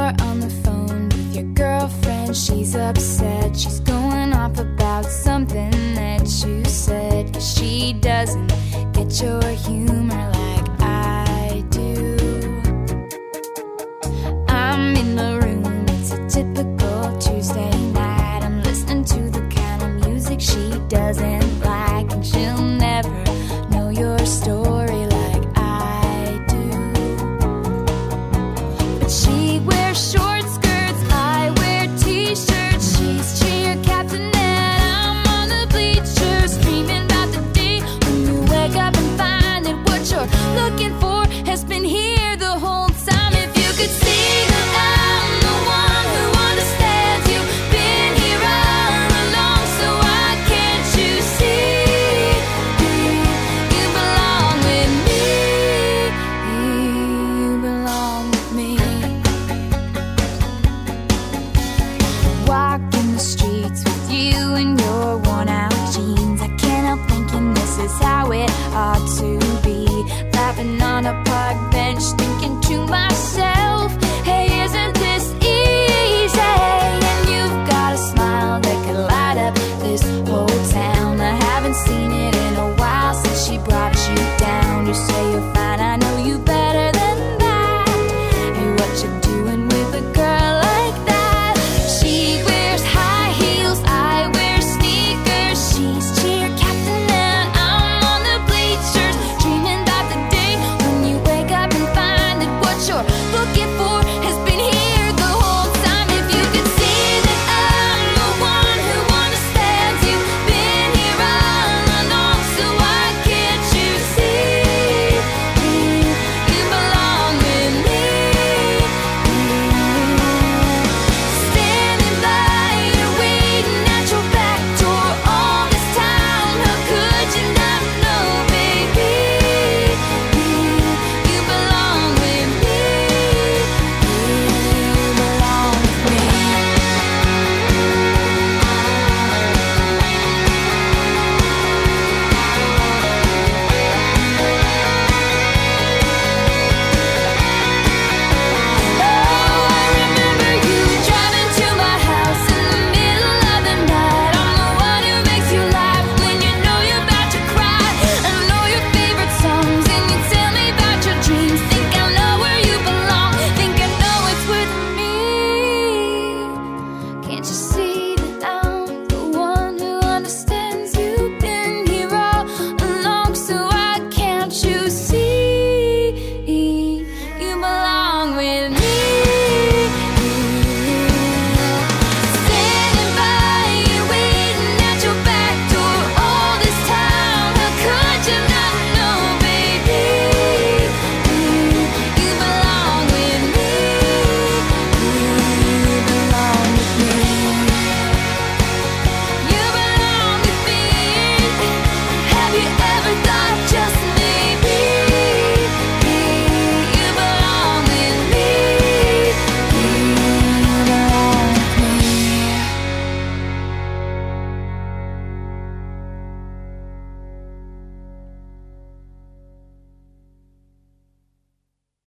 You're on the phone with your girlfriend. She's upset. She's going off about something that you said. 'Cause she doesn't get your humor like I do. I'm in the room. It's a typical Tuesday night. I'm listening to the kind of music she doesn't like. And she'll never know your story like I do. But she wears short skirts, I wear t-shirts. She's cheer captain and I'm on the bleachers, dreaming about the day when you wake up and find that what you're looking for has been here the whole time. If you could see that I'm the one who understands, you've been here all along, so why can't you see you belong with me? You belong with me. Walking the streets with you in your worn out jeans, I can't help thinking this is how it ought to be. Laughing on a park bench,